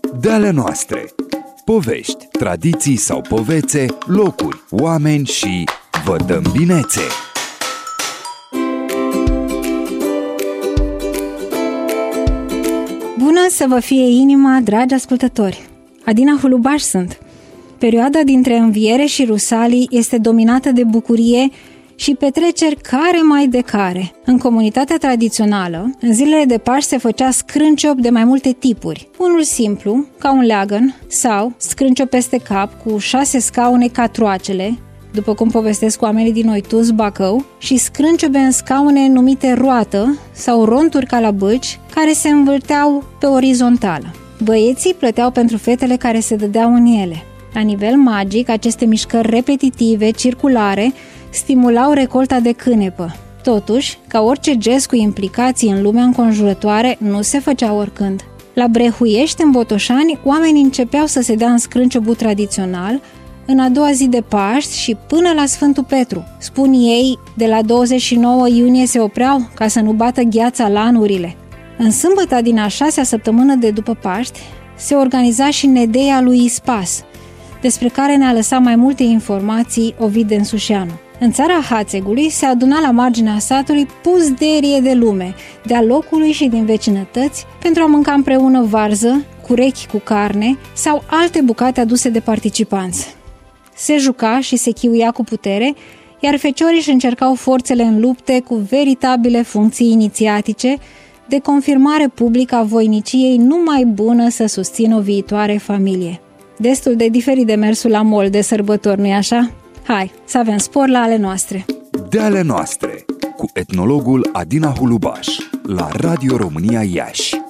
De ale noastre. Povești, tradiții sau povețe, locuri, oameni și vă dăm binețe! Bună să vă fie inima, dragi ascultători! Adina Hulubaș sunt. Perioada dintre Înviere și Rusalii este dominată de bucurie și petreceri care mai de care. În comunitatea tradițională, în zilele de Paști se făcea scrânciop de mai multe tipuri. Unul simplu, ca un leagăn, sau scrânciop peste cap cu 6 scaune ca troacele, după cum povestesc oamenii din Oitus, Bacău, și scrânciope în scaune numite roată sau ronturi ca la bâci, care se învârteau pe orizontală. Băieții plăteau pentru fetele care se dădeau în ele. La nivel magic, aceste mișcări repetitive, circulare, stimulau recolta de cânepă. Totuși, ca orice gest cu implicații în lumea înconjurătoare, nu se făcea oricând. La Brehuiești, în Botoșani, oamenii începeau să se dea în scrânciobul tradițional în a doua zi de Paști și până la Sfântul Petru. Spun ei, de la 29 iunie se opreau ca să nu bată gheața lanurile. În sâmbăta din a 6-a săptămână de după Paști, se organiza și Nedeia lui Ispas, despre care ne-a lăsat mai multe informații Ovid Densușeanu. În țara Hațegului se aduna la marginea satului puzderie de lume, de-a locului și din vecinătăți, pentru a mânca împreună varză, curechi cu carne sau alte bucate aduse de participanți. Se juca și se chiuia cu putere, iar feciorii își încercau forțele în lupte cu veritabile funcții inițiatice de confirmare publică a voiniciei numai bună să susțină o viitoare familie. Destul de diferit de mersul la mol de sărbători, nu-i așa? Hai, să avem spor la ale noastre! De ale noastre, cu etnologul Adina Hulubaș, la Radio România Iași.